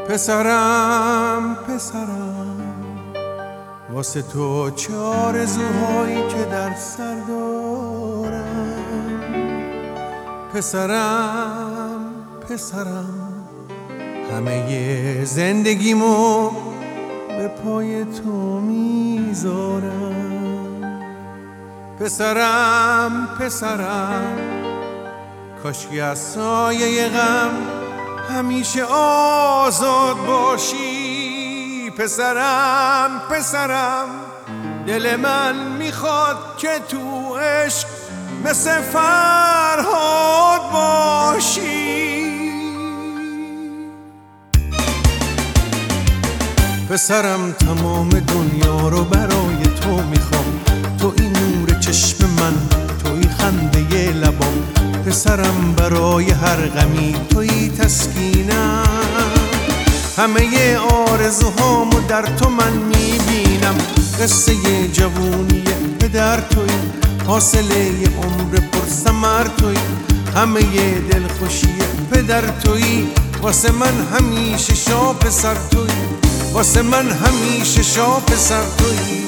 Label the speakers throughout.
Speaker 1: پسرم واسه تو چه آرزوهایی که در سر دارم. پسرم همه زندگیمو به پای تو میذارم. پسرم کاشکی از سایه غم همیشه آزاد باشی. پسرم دل من میخواد که تو عشق مثل فرهاد باشی. پسرم تمام دنیا رو برای تو میخوام، تو این نور چشم من، توی خنده لبام. پسرم برای هر غمی توی تسکینم، همه آرزوهامو در تو من میبینم. قصه جوونی پدر توی، حاصله عمر پرثمر توی، همه دلخوشی پدر توی. واسه من همیشه شاه پسر توی، واسه من همیشه شاه پسر توی.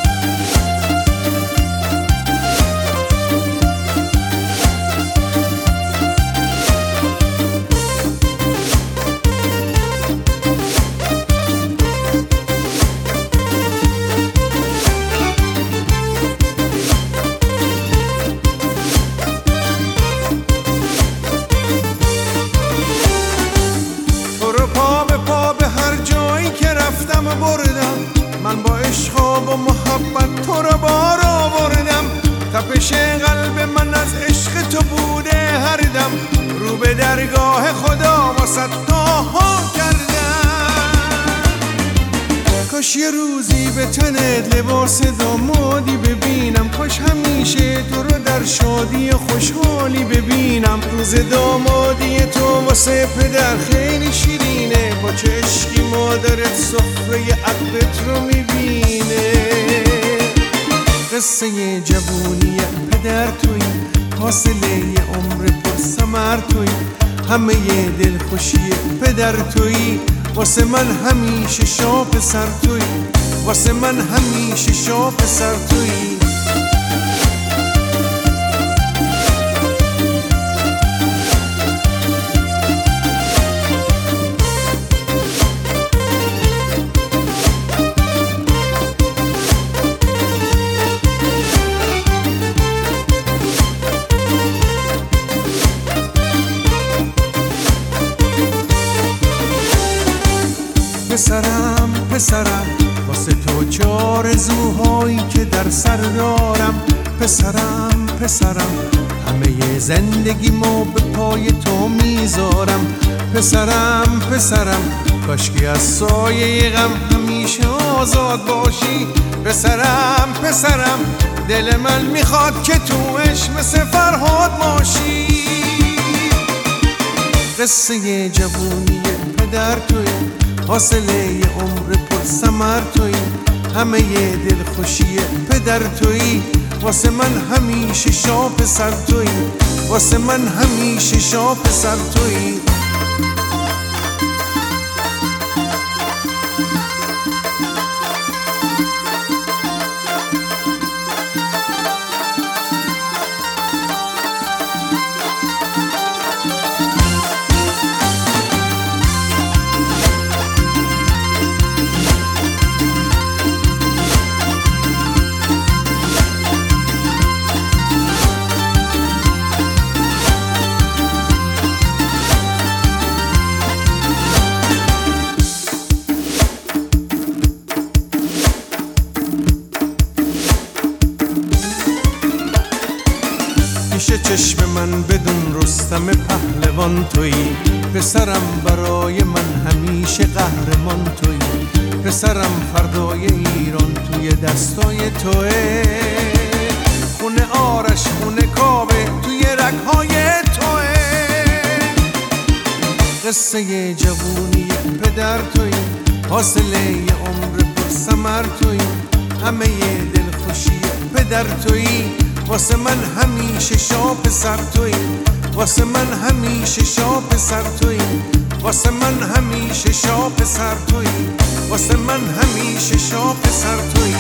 Speaker 1: بردم من با عشق و با محبت تو رو بار آوردم. تپش قلب من از عشق تو بوده هر دم، رو به درگاه خدا واسه دعا کردم. کاش یه روزی به تنت لباس دامادی ببینم، کاش همیشه تو رو در شادی خوشحالی ببینم. روز دامادی تو واسه پدر خیلی شیرینه، با چه عشقی مادرت سفره عقدت رو میبینه. قصه جوونی پدر توی، حاصله عمر پرثمر توی، همه دلخوشی پدر توی. واسه من همیشه شاه پسر توی، واسه من همیشه شاه پسر توی. پسرم واسه تو چه آرزوهایی که در سر دارم. پسرم همه زندگیمو به پای تو میذارم. پسرم کاشکی از سایه غم همیشه آزاد باشی. پسرم دل من میخواد که تو عشق مثل فرهاد باشی. قصه جوونی پدر توی، حاصله عمر پرثمر توی، همه دلخوشی پدر توی. واسه من همیشه شاه پسر توی، واسه من همیشه شاه پسر توی. پیش چشم من بدون رستم پهلوان توی. پسرم برای من همیشه قهرمان توی. پسرم فردای ایران توی دستای توه. خونه آرش خونه کابه توی رگهای توه. قصه جوونی پدر توی، حاصله عمر پرثمر توی، همه دلخوشی پدر توی. واسه من همیشه شاه پسر توی، واسه من همیشه شاه پسر توی. واسه من همیشه شاه پسر تویی، واسه من همیشه شاه پسر تویی.